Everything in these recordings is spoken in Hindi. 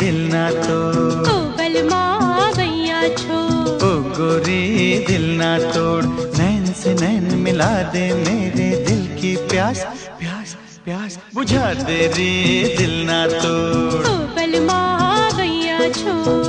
दिल ना तोड़, ओ बलमा भैया छोड़, ओ गोरी दिल ना तोड़। नैन से नैन मिला दे मेरे दिल की प्यास, प्यास प्यास बुझा दे रे दिल ना तोड़। ओ बलमा भैया छोड़।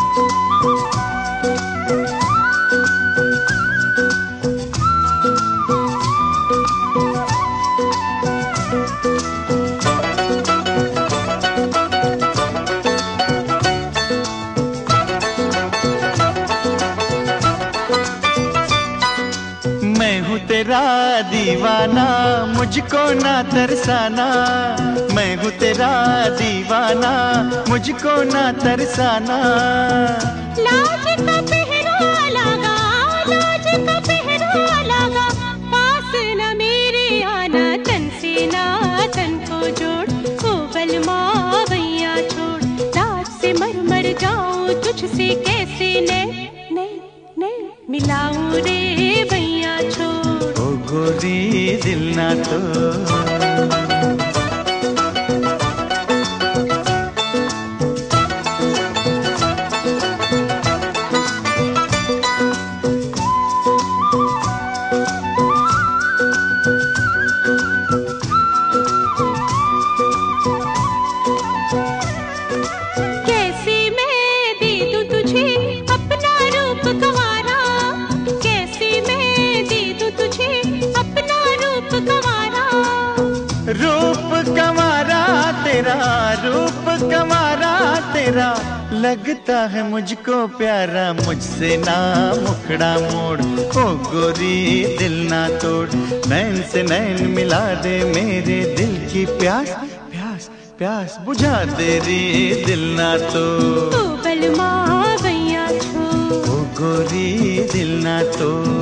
मैं हूँ तेरा दीवाना, मुझको ना तरसाना। मैं हूँ तेरा दीवाना, मुझको ना तरसाना। लाज का पहरा लगा, लाज का पहरा लगा, पास न मेरे आना, तन से ना तन को जोड़। ओ बलमा भैया छोड़, लाज से मर मर जाऊं तुझसे कैसे ने मिलाऊं रे भैया छोड़। ओ गोरी दिल ना तोड़। कैसे मैं दे दूं तुझे अपना रूप गंवारा, कैसे मैं दे दूं तुझे अपना रूप गंवारा। रूप कमारा तेरा, रूप कमारा तेरा, लगता है मुझको प्यारा। मुझसे ना मुखड़ा मोड़, ओ गोरी दिल ना तोड़। नैन से नैन मिला दे मेरे दिल की प्यास, प्यास प्यास बुझा दे रे दिल ना तोड़। ओ बलमा भैया छोड़, ओ गोरी दिल ना तोड़।